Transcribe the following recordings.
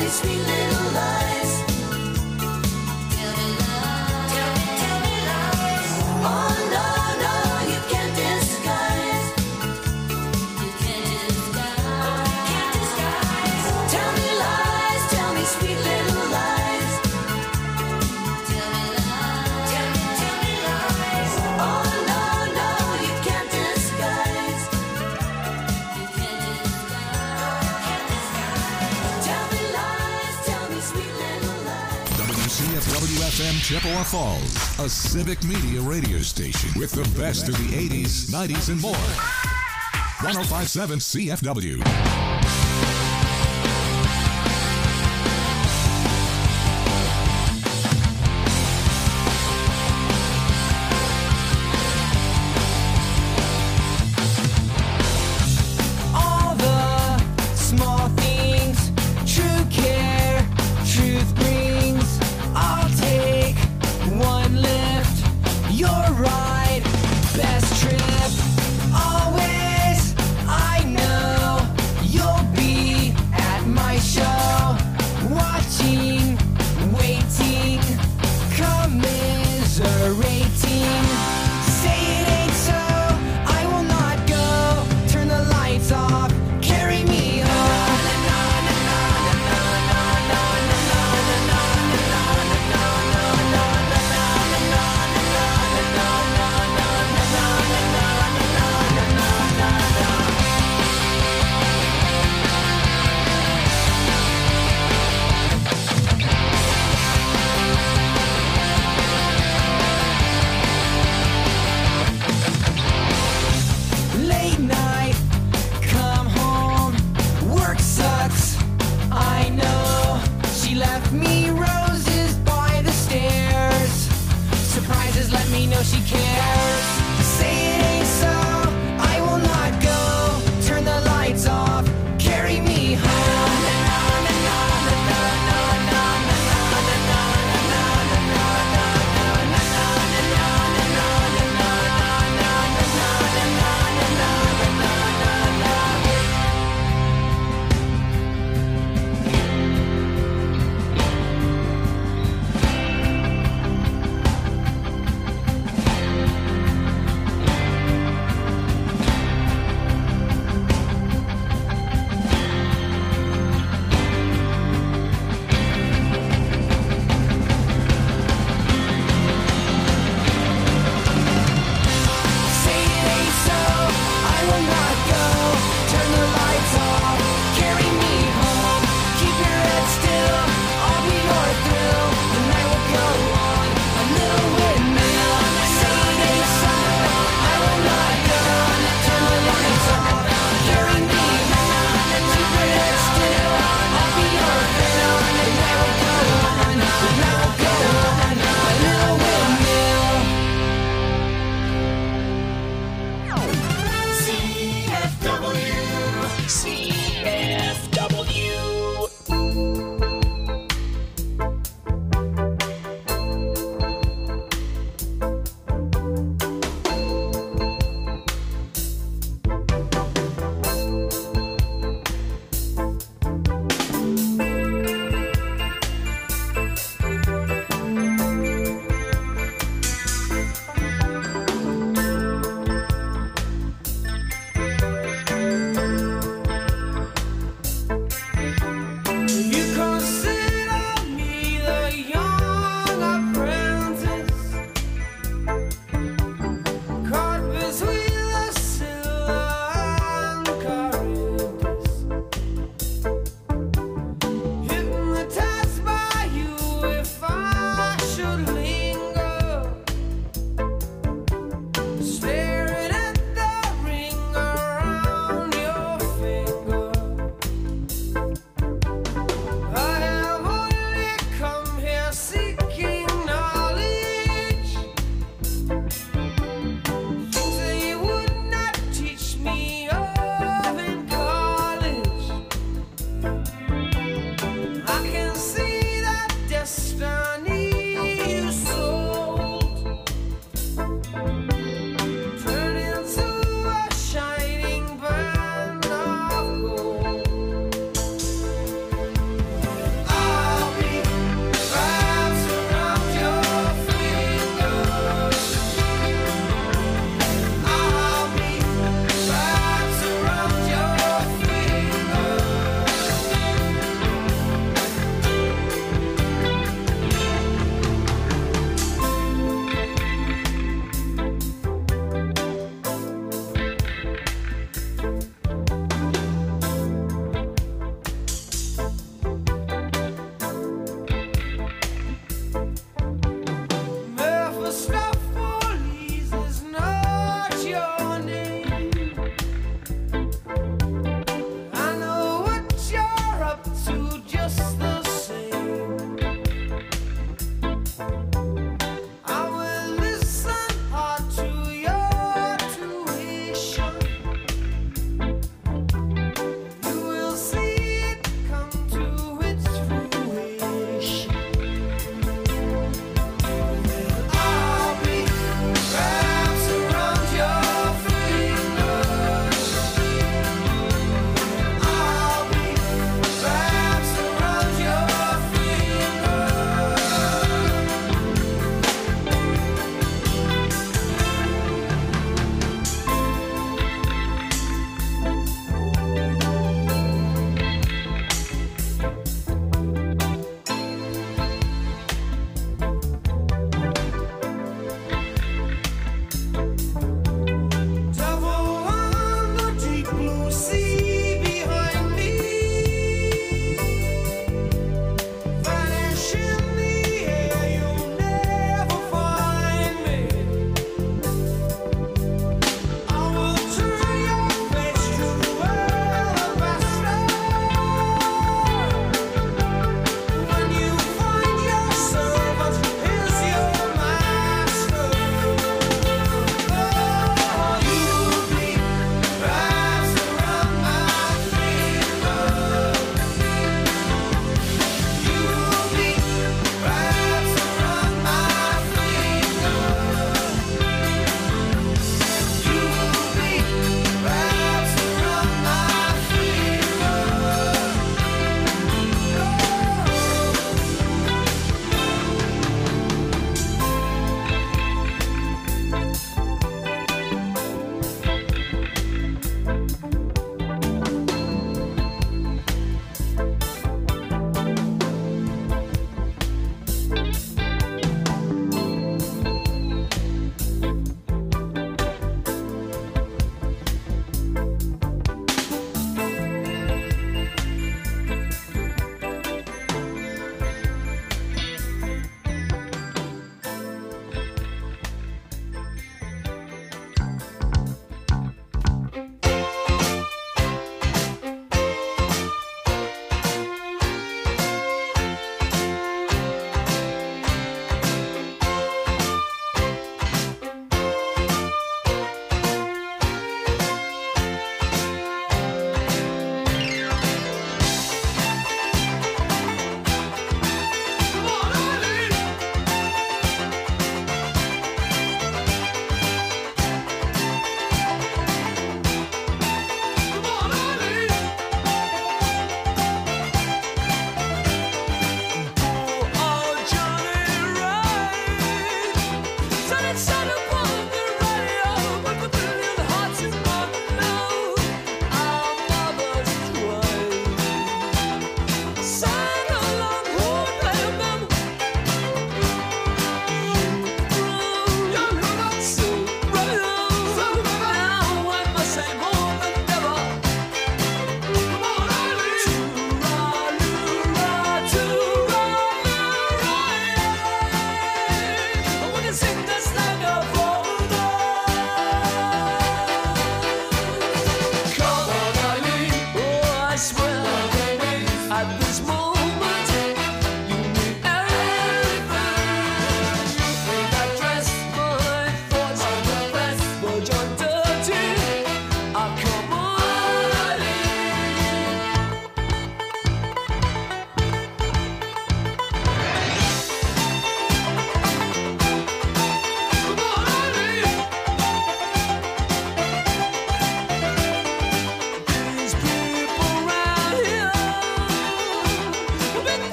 me sweet little lies. Tell me lies. Tell me lies. Oh no, no, you can't disguise. You can't disguise. You can't disguise. Tell me lies. Tell me sweet little lies. Tell me lies. Tell me lies. Oh no, no, you can't disguise. You can't disguise. Tell me lies. Tell me sweet little lies. WCFW-FM Chippewa Falls, a civic media radio station with the best of the 80s, 90s, and more. 105.7 CFW. All the small things, true care, truth brings. I'll take one lift, your ride, best trip. Always, I know you'll be at my show, watching, waiting, commiserating. Say it ain't so, I will not go. Turn the lights off, carry me home. Late night, come home, work sucks, I know. She left me roses by the stairs. Surprises let me know she cares. Say it ain't so, I will not go. Turn the lights off, carry me home.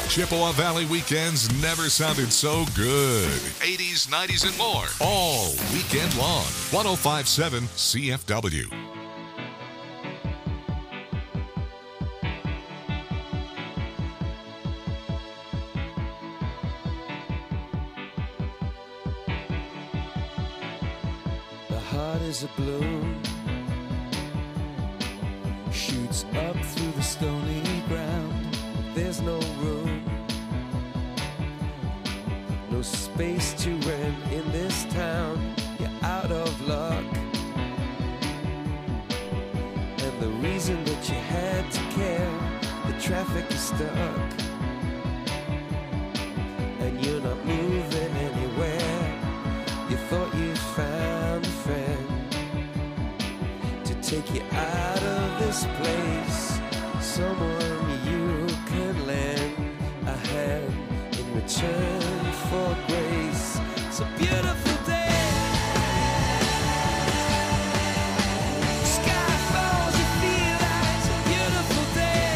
Chippewa Valley weekends never sounded so good. 80s, 90s, and more. All weekend long. 1057 CFW. The heart is a bloom, shoots up through the stony ground. There's no room, no space to rent in this town. You're out of luck, and the reason that you had to care, the traffic is stuck, and you're not moving anywhere. You thought you found a friend to take you out of this place, someone you can lend a hand in return for grace. It's a beautiful day. Sky falls, you feel like it's a beautiful day.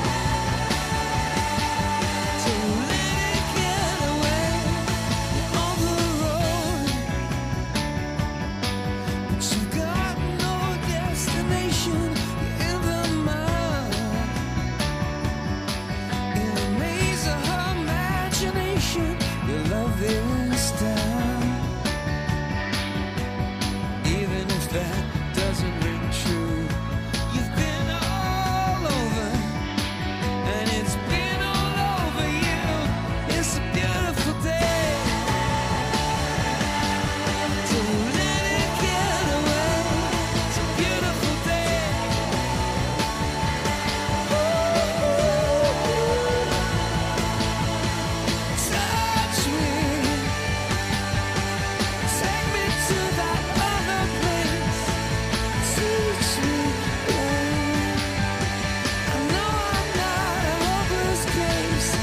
So let it get away on the road, but you've got no destination. You're in the mud, in a maze of her imagination. You love this town, even if that doesn't ring true. You've been all over, and it's been all over you. It's a beautiful day. So let it get away. It's a beautiful day. Touch me, take me to that other place. Teach me, I know I'm not a hopeless case.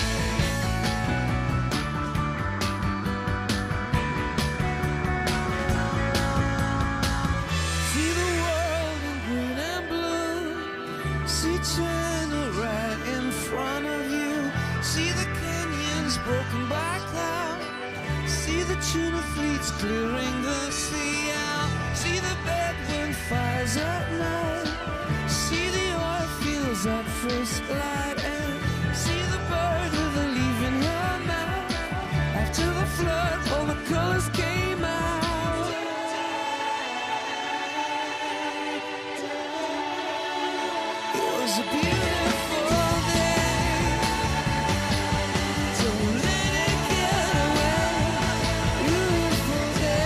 See the world in green and blue. See China right in front of you. See the canyons broken by cloud. See the tuna fleets clearing the sea out. See the bedroom fires at night. See the oil fields at first light. And see the bird with a leaf in her mouth. After the flood, all the colors came out. It was a beautiful day. So let it get away. Beautiful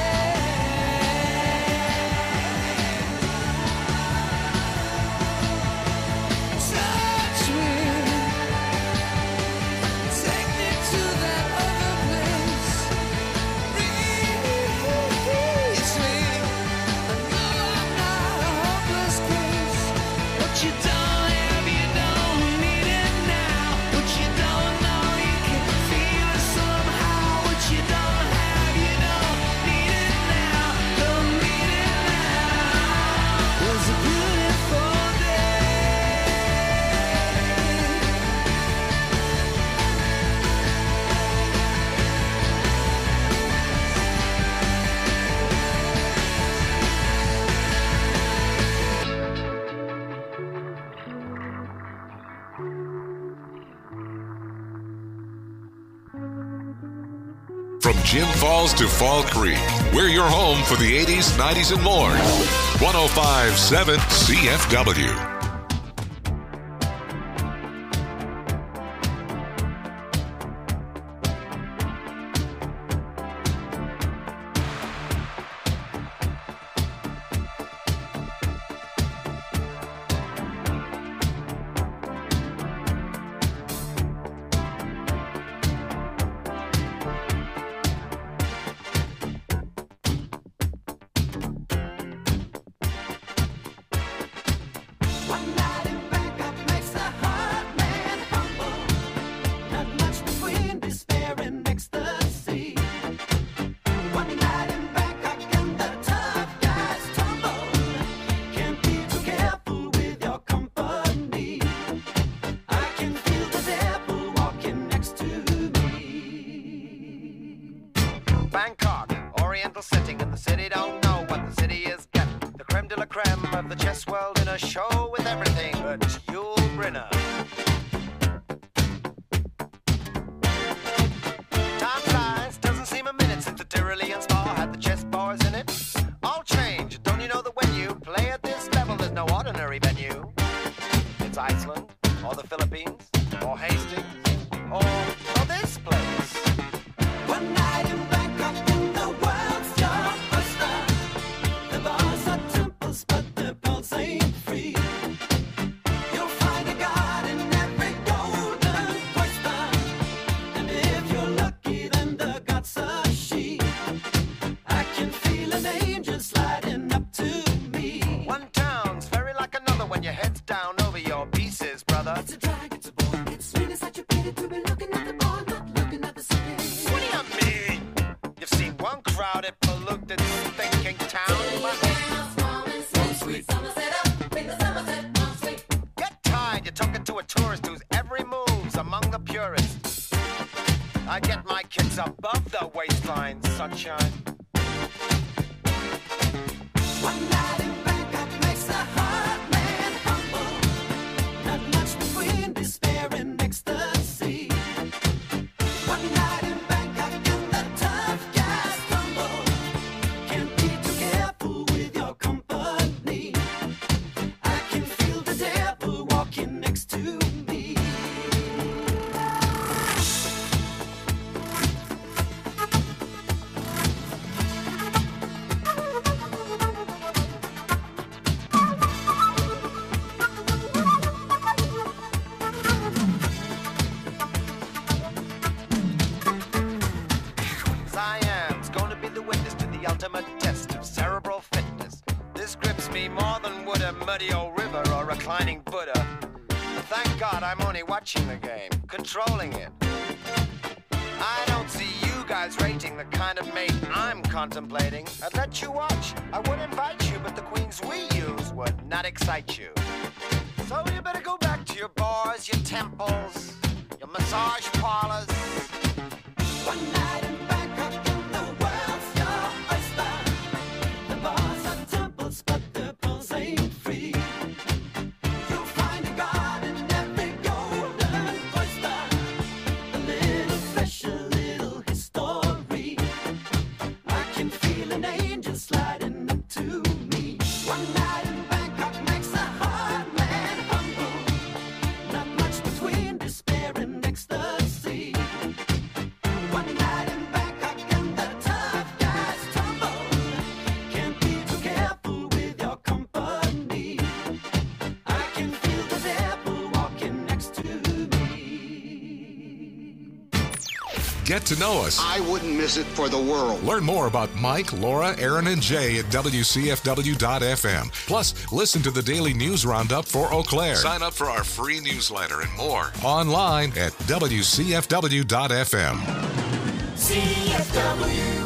day. Touch me, take me to that other place. Reach me. I know I'm not a hopeless case. What you don't have, you don't need it now. What you don't know, you can feel it somehow. What you don't have, you don't need it now. Don't need it now. It was a beautiful day. From Gin Falls to Fall Creek, we're your home for the 80s, 90s, and more. 1057 CFW. or the Philippines, or Hastings, or this place. One night in Bangkok in the world's your oyster. The bars are temples, but the pulse ain't free. You'll find a god in every golden oyster. And if you're lucky, then the god's a she. I can feel an angel sliding up to me. One town's very like another when your head's down over your pieces, brother. It's a drag, it's a bore, it's sweet, it's such a pity to be looking at the bar, not looking at the city. What do you mean? You've seen one crowded, polluted, thinking town. Get tired, you're talking to a tourist whose every move's among the purists. I get my kids above the waistline, sunshine. One night in Bangkok makes the heart man humble. Not much between despair and ecstasy. One night in Bangkok and the tough guys crumble. Can't be too careful with your company. I can feel the devil walking next to me. Siam's going to be the witness to the ultimate test of cerebral fitness. This grips me more than would a muddy old river or a reclining Buddha. But thank God I'm only watching the game, controlling it. I don't see you guys rating the kind of mate I'm contemplating. I'd let you watch, I would invite you, but the queens we use would not excite you. So you better go back to your bars, your temples, your massage parlors. One night in Bangkok in the world's your oyster. The bars are temples, but the pulse ain't free. You'll find a god in every golden oyster. A little flesh, a little history. I can feel an angel sliding up to me. One night in Bangkok makes a hard man humble. Not much between despair and ecstasy. One night in Bangkok and the tough guys tumble. Can't be too careful with your company. I can feel the devil walking next to me. Get to know us. I wouldn't miss it for the world. Learn more about Mike, Laura, Aaron, and Jay at WCFW.FM. Plus, listen to the daily news roundup for Eau Claire. Sign up for our free newsletter and more online at WCFW.FM. CFW.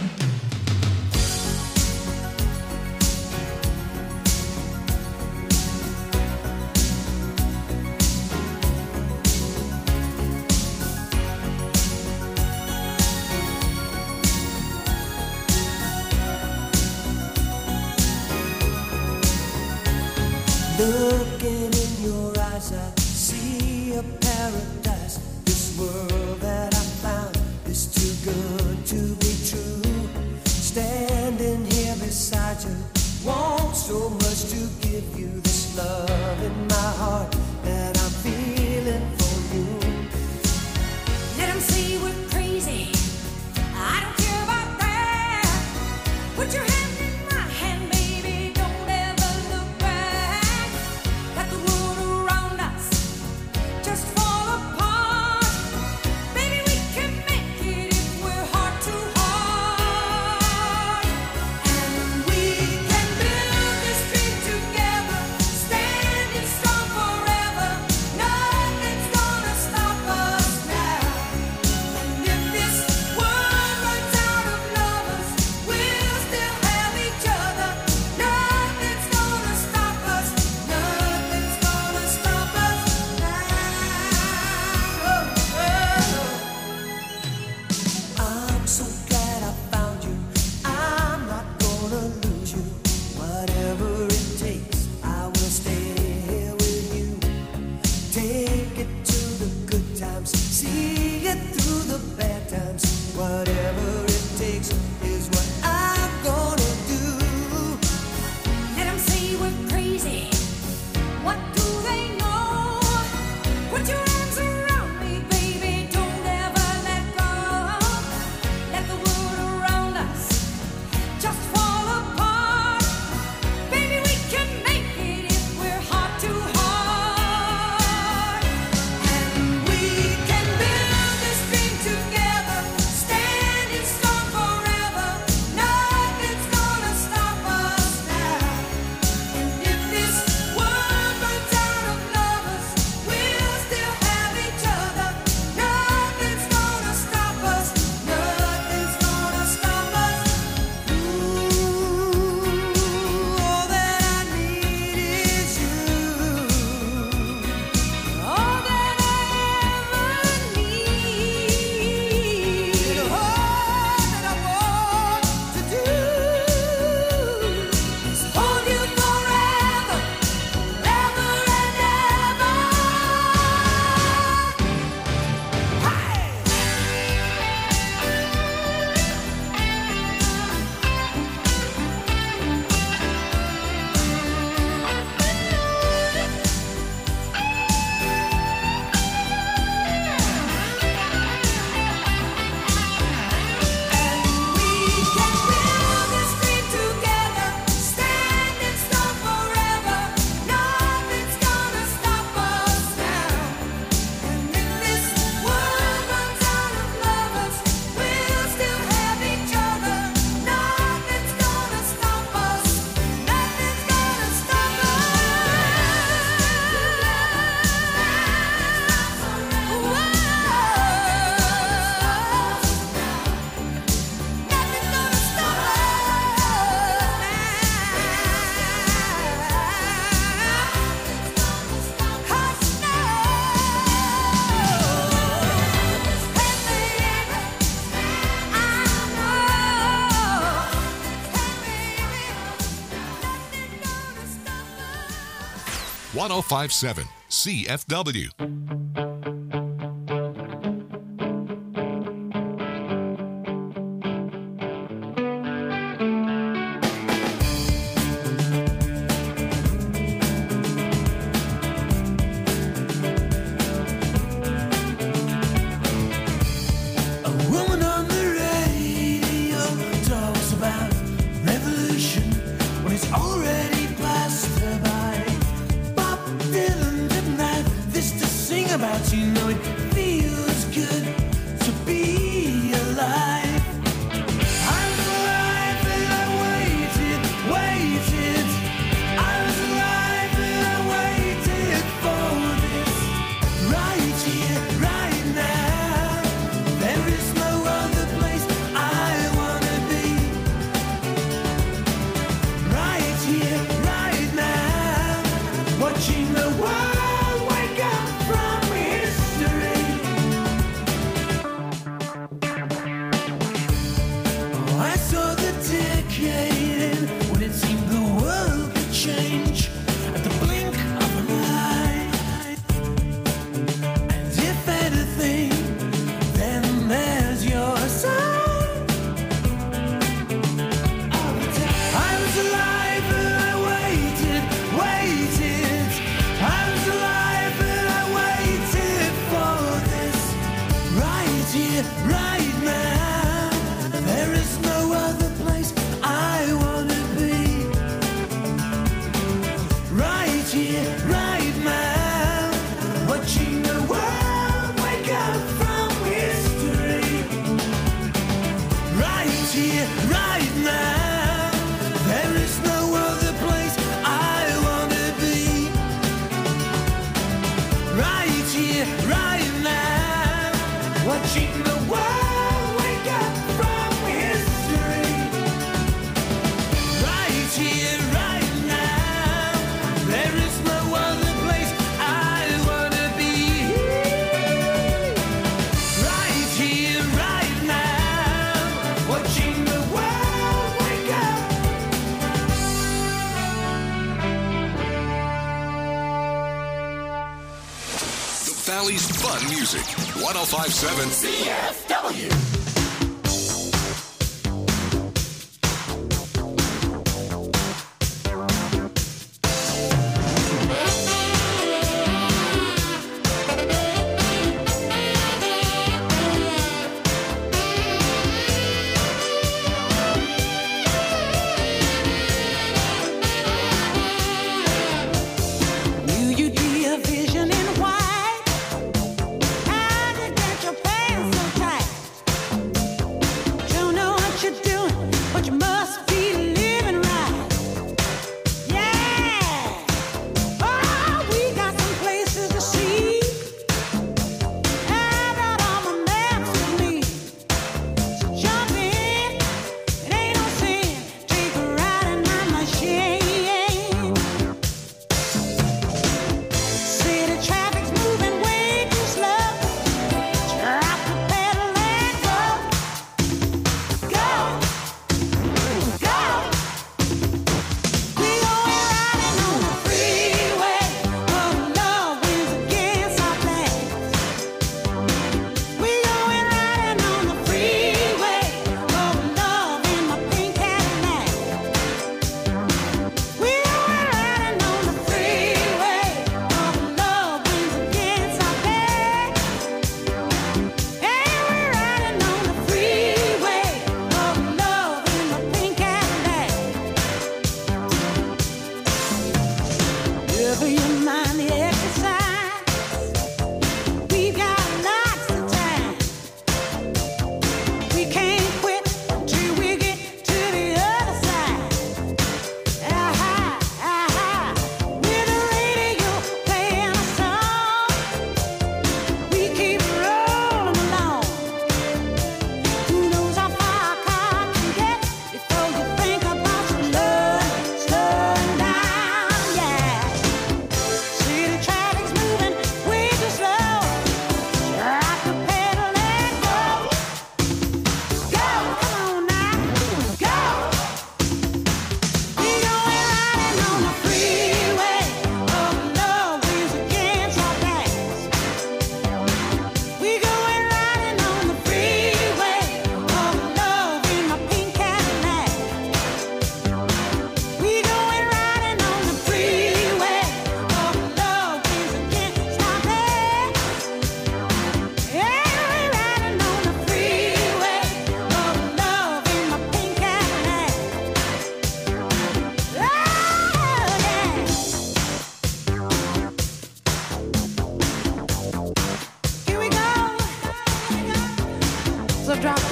Looking in your eyes, I see a paradise. This world that I found is too good to be true. Standing here beside you, want so much to give you this love in my heart that I'm feeling for you. Let 'em say we're crazy. I don't care about that. Put your hand in my hand, baby. Don't ever look back. Let the world around us just fall apart. Baby, we can make it if we're heart to heart. And we can build this dream together, standing strong forever. Nothing's gonna stop us now. And if this world runs out of lovers, we'll still have each other. Nothing's gonna stop us. Nothing's gonna stop us now. I'm so glad I found you. I'm not gonna lose you. Whatever it takes, I will stay here with you. Take it to the good times, see it through the bad times. Whatever it takes is what I'm gonna do. Let 'em say we're crazy. What do they know? 1057 CFW. A woman on the radio talks about revolution when it's already passed her by. Bob Dylan didn't have this to sing about, you know it feels good to be alive. I was alive and I waited. I was alive and I waited for this. Right here, right now. There is no other place I wanna be. Right here, right now. Watching the world wake up from history. Oh, I saw the decade end when it seemed the world could change at the blink of an eye. And if anything, then there's your sign of the time. I was alive and I waited. I was alive and I waited for this. Right here, right now. There is no other place I wanna be. Right here, right now. Watching the world wake up from history. Right here, right now. There is no other place I wanna be. Right here, right now. Watching the world wake up from history. Right here, right now. There is no other place I wanna be. Right here, right now. Watching the world wake up. The Valley's fun music. 1057 CFW. Will you be a vision in white? How to get your pants so tight?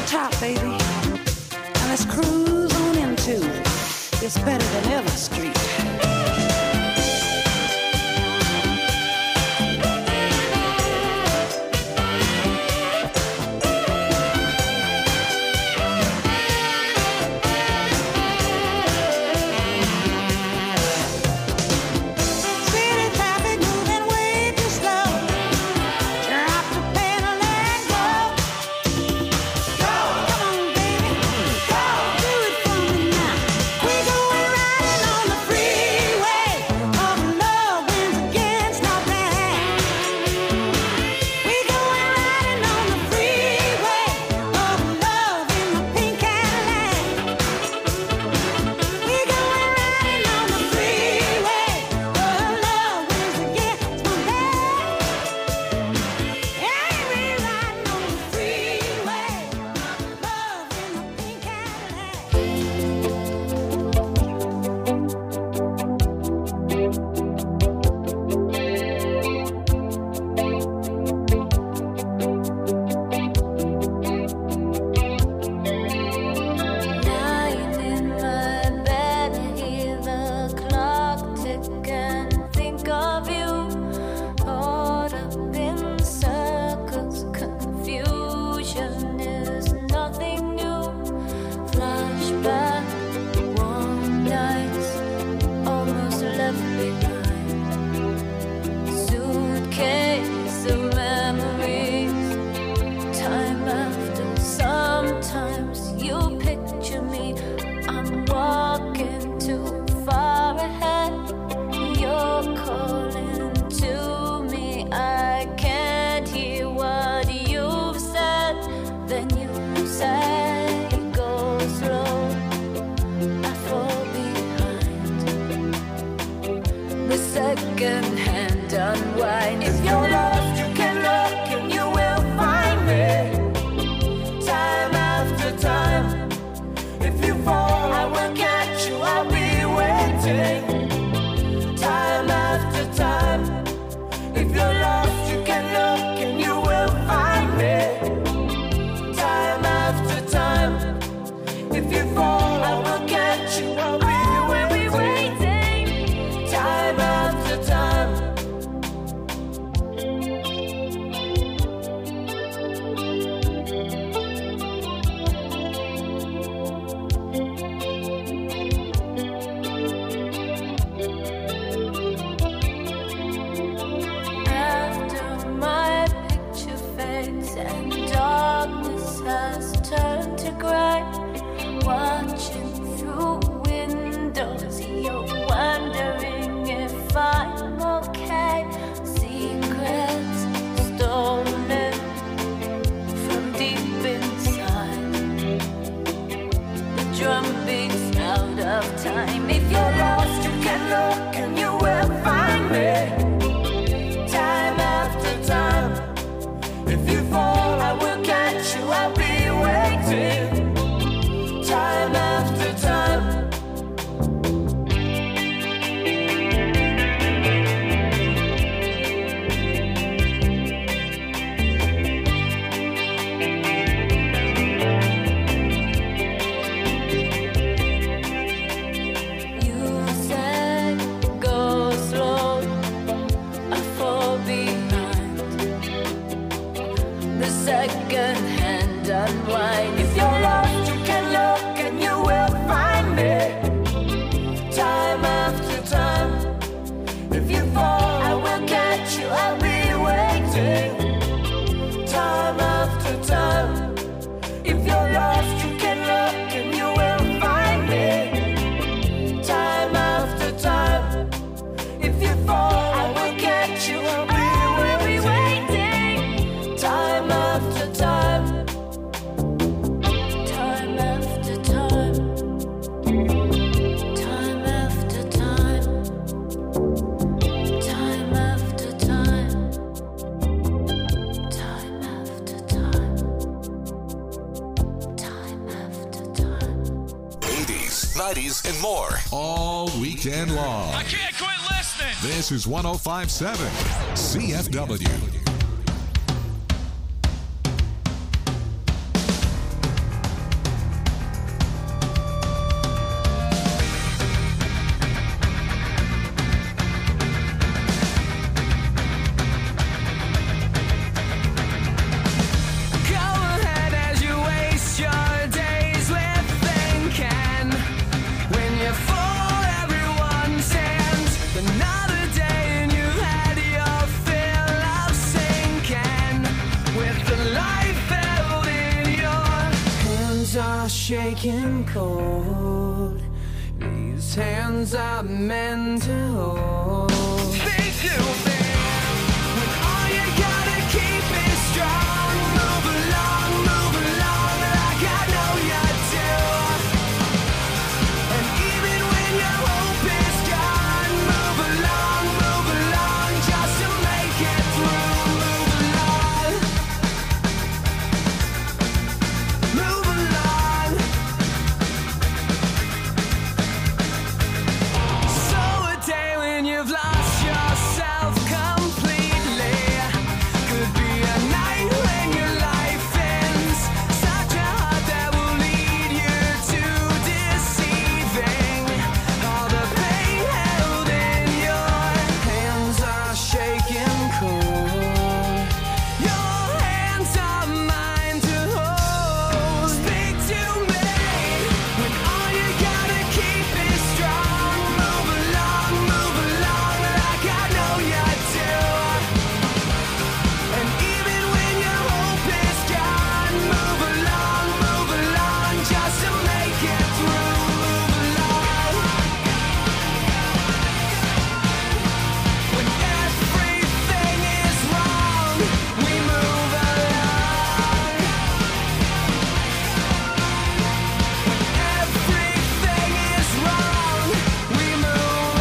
the top, baby. And let's cruise on into this better than ever street. And more all weekend long. I can't quit listening. This is 105.7 CFW. shaking cold. These hands are meant to hold. They do that when all you gotta keep is strong. Move along like I know you do. And even when your hope is gone, move along just to make it through. Move along. So a day when you've lost yourself completely could be a night when your life ends. Such a heart that will lead you to deceiving. All the pain held in your hands are shaking cold. Your hands are mine to hold. Speak to me when all you gotta keep is strong. Move along like I know you do. And even when your hope is gone, move along just to make it through. Move along. When everything is wrong, we move along. Everything is wrong, we move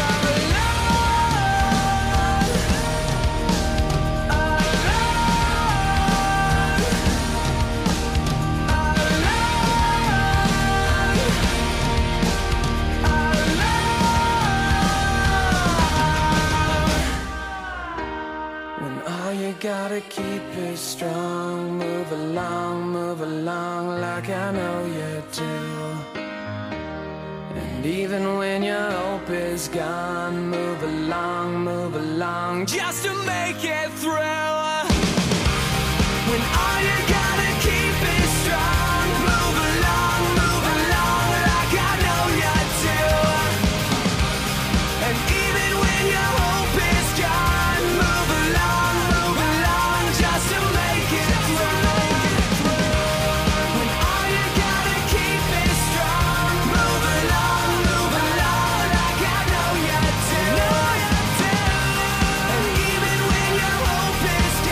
When all you gotta keep is strong, move along like I know you do. And even when your hope is gone, move along just to make it through. When all you gotta keep is strong, move along like I know you do. And even when your hope is gone, move along just to make it through. When all you gotta keep is strong, move along like I know you do. And even when your hope is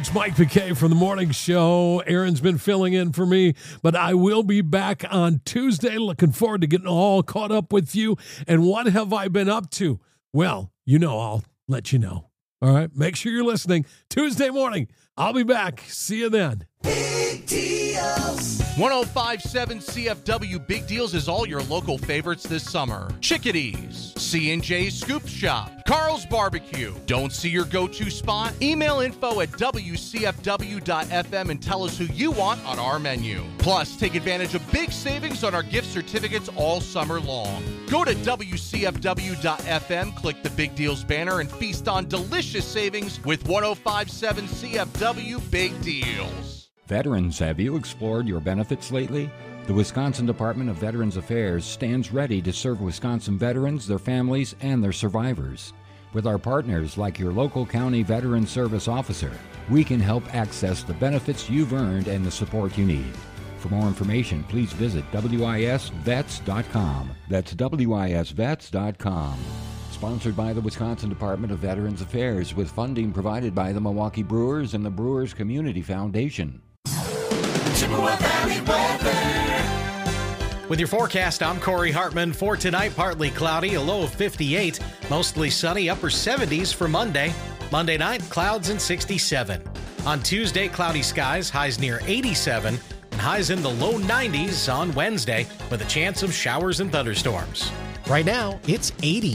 It's Mike McKay from the morning show. Aaron's been filling in for me, but I will be back on Tuesday. Looking forward to getting all caught up with you. And what have I been up to? Well, I'll let you know. All right, make sure you're listening. Tuesday morning, I'll be back. See you then. Big deals. 105.7 CFW Big Deals is all your local favorites this summer. Chickadees, C&J Scoop Shop, Carl's Barbecue. Don't see your go-to spot? Email info@wcfw.fm and tell us who you want on our menu. Plus, take advantage of big savings on our gift certificates all summer long. Go to wcfw.fm, click the Big Deals banner, and feast on delicious savings with 105.7 CFW Big Deals. Veterans, have you explored your benefits lately? The Wisconsin Department of Veterans Affairs stands ready to serve Wisconsin veterans, their families, and their survivors. With our partners like your local county veteran service officer, we can help access the benefits you've earned and the support you need. For more information, please visit wisvets.com. That's wisvets.com. Sponsored by the Wisconsin Department of Veterans Affairs with funding provided by the Milwaukee Brewers and the Brewers Community Foundation. Chippewa Valley weather. With your forecast, I'm Corey Hartman. For tonight, partly cloudy, a low of 58. Mostly sunny, upper 70s for Monday. Monday night, clouds and 67. On Tuesday, cloudy skies, highs near 87. And highs in the low 90s on Wednesday with a chance of showers and thunderstorms. Right now, it's 80.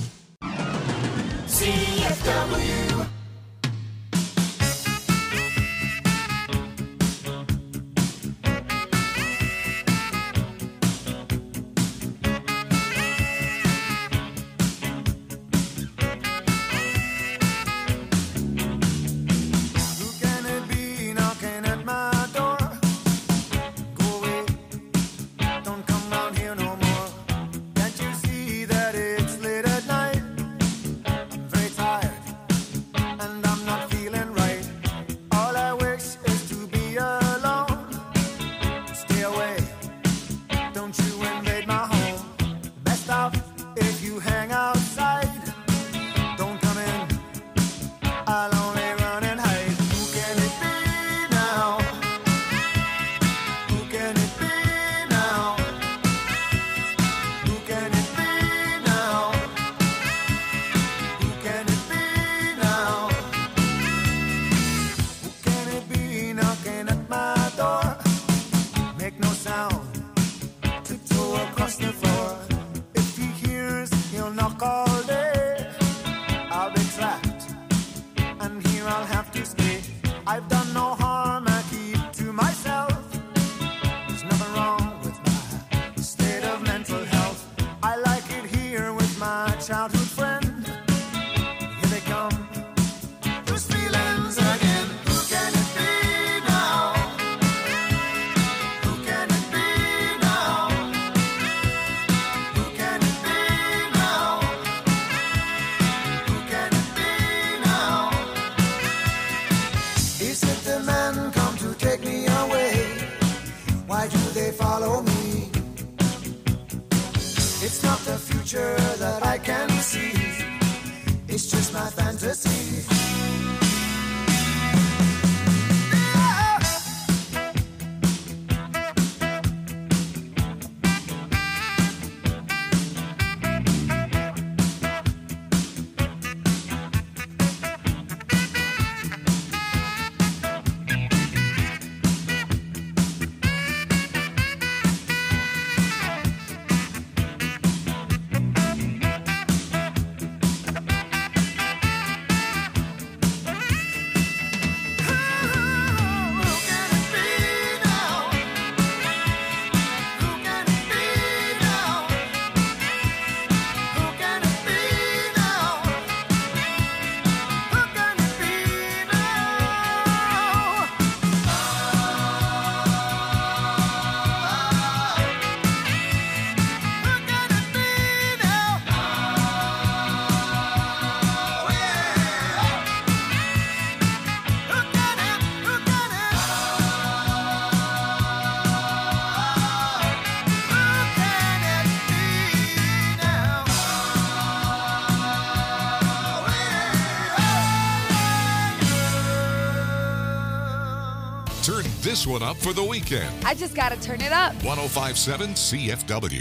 CFW. this one up for the weekend. I just gotta turn it up. 105.7 CFW.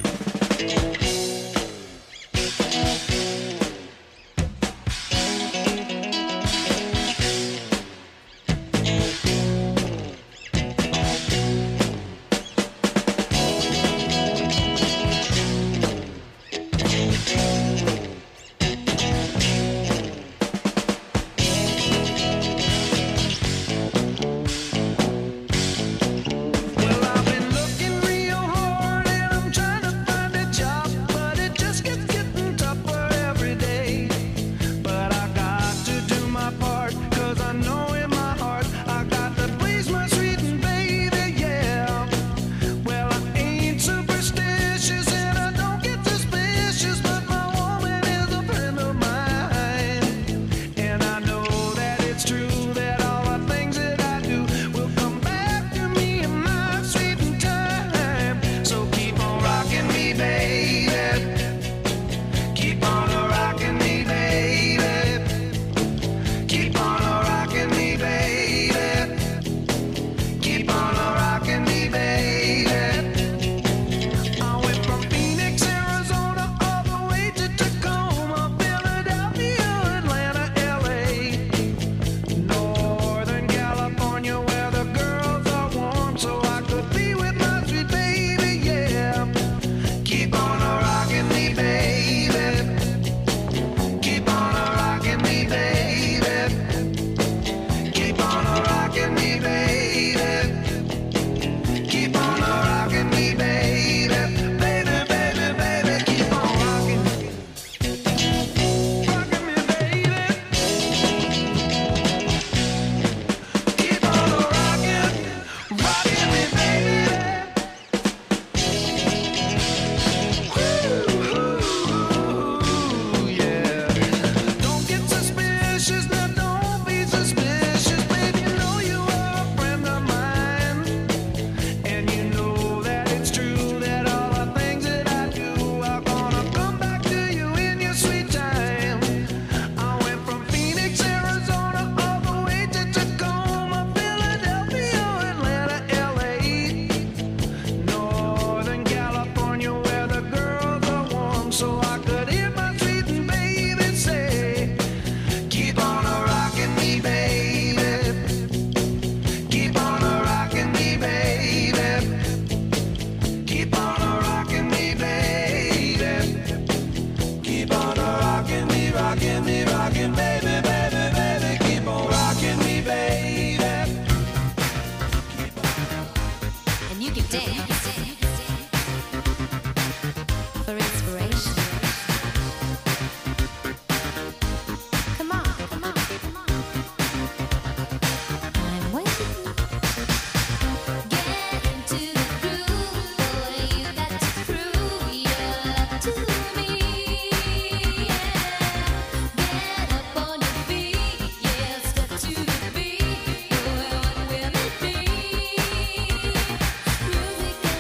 Music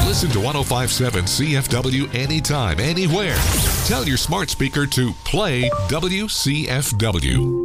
Listen to 105.7 CFW anytime, anywhere. Tell your smart speaker to play WCFW.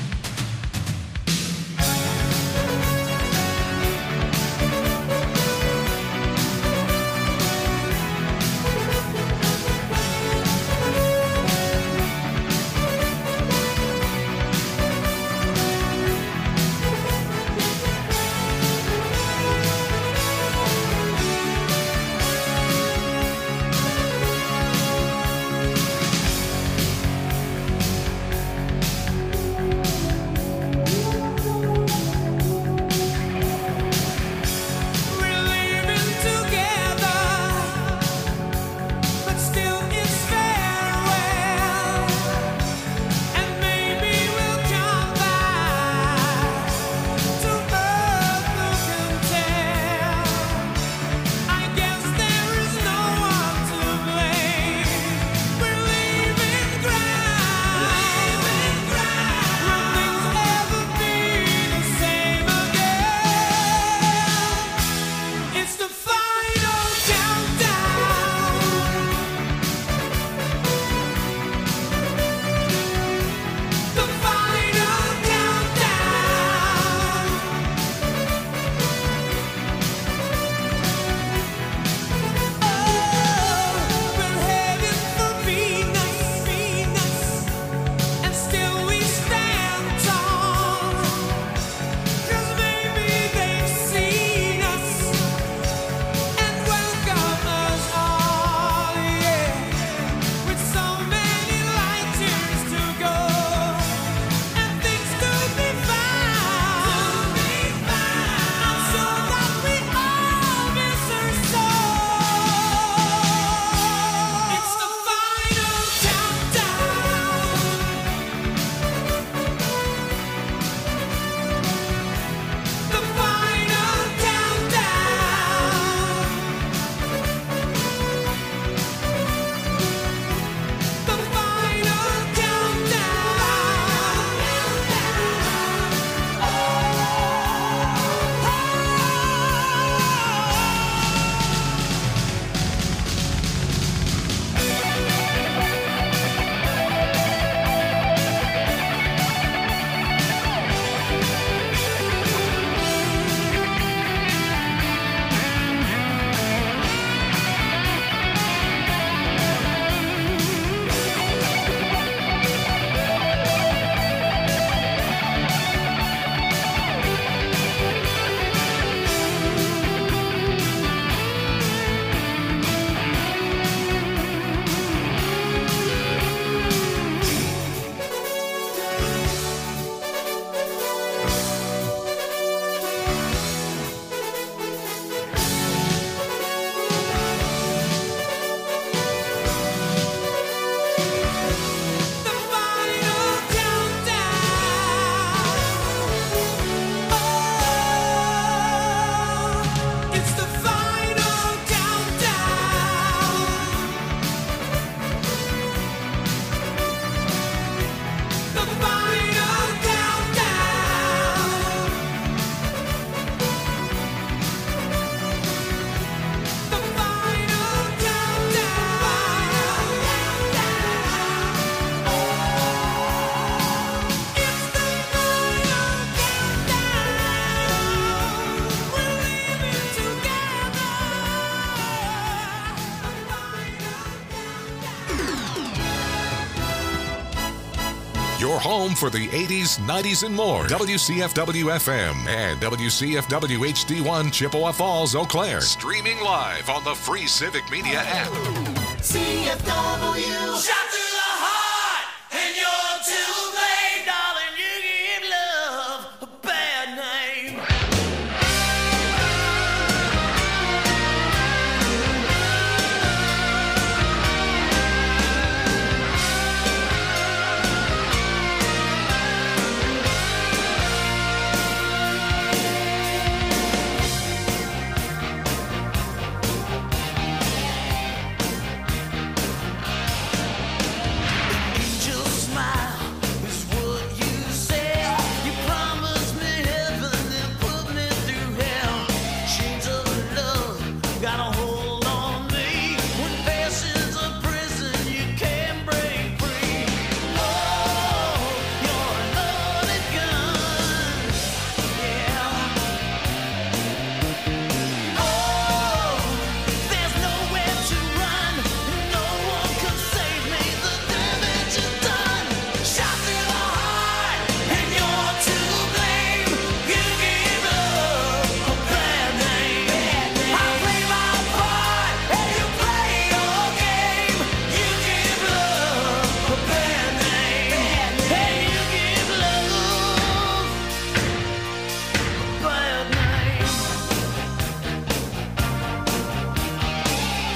Your home for the 80s, 90s, and more. WCFW FM and WCFW HD1 Chippewa Falls, Eau Claire. Streaming live on the free Civic Media app. CFW.